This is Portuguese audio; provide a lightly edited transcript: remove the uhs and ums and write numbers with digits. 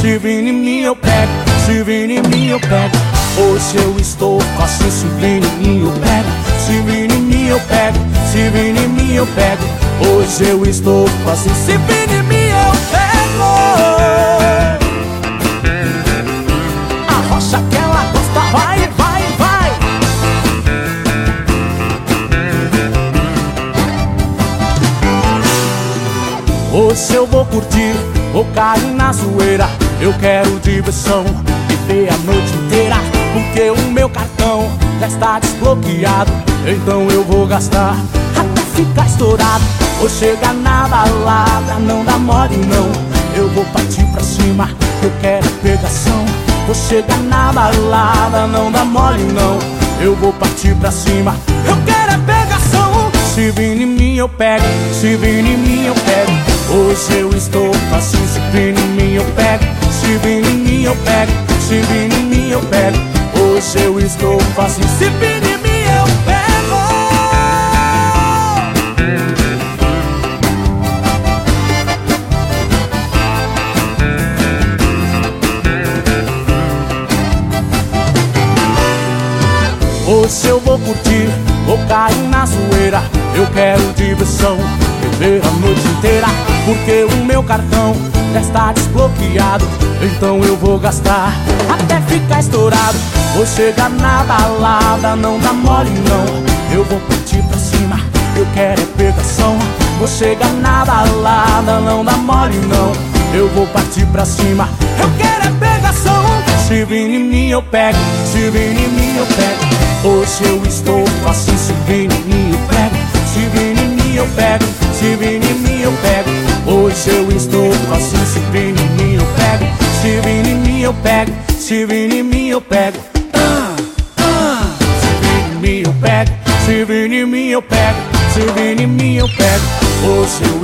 Se vir em mim eu pego, se vir em mim eu pego. Hoje eu estou fácil, se vir em mim eu pego. Se vir em mim eu pego, se vir em mim eu pego. Hoje eu estou fácil, se vir em mim eu pego. Arrocha que ela gosta, vai, vai, vai. Hoje eu vou curtir, vou cair na zoeira. Eu quero diversão, viver a noite inteira. Porque o meu cartão já está desbloqueado. Então eu vou gastar até ficar estourado. Vou chegar na balada, não dá mole não. Eu vou partir pra cima, eu quero pegação. Vou chegar na balada, não dá mole não. Eu vou partir pra cima, eu quero pegação. Se vir em mim eu pego, se vir em mim eu pego. Hoje eu estou fácil, se vir em mim eu pego. Se vir em mim eu pego, se vir em mim eu pego. Hoje eu estou fácil, se vir em mim eu pego. Hoje eu vou curtir, vou cair na zoeira. Eu quero diversão, viver a noite inteira. Porque o meu cartão já está desbloqueado. Então eu vou gastar até ficar estourado. Vou chegar na balada, não dá mole não. Eu vou partir pra cima, eu quero é pegação. Vou chegar na balada, não dá mole não. Eu vou partir pra cima, eu quero é pegação. Se vir em mim eu pego, se vir em mim eu pego. Hoje eu estou fácil, se vir em mim eu pego. Se vir em mim eu pego, se vir em mim eu pego. Hoje eu estou fácil, se vir em mim eu pego. Se vir em mim eu pego, se vir em mim eu pego. Se vir em mim eu pego, se vir em mim eu pego. Se vir em mim eu pego. Hoje eu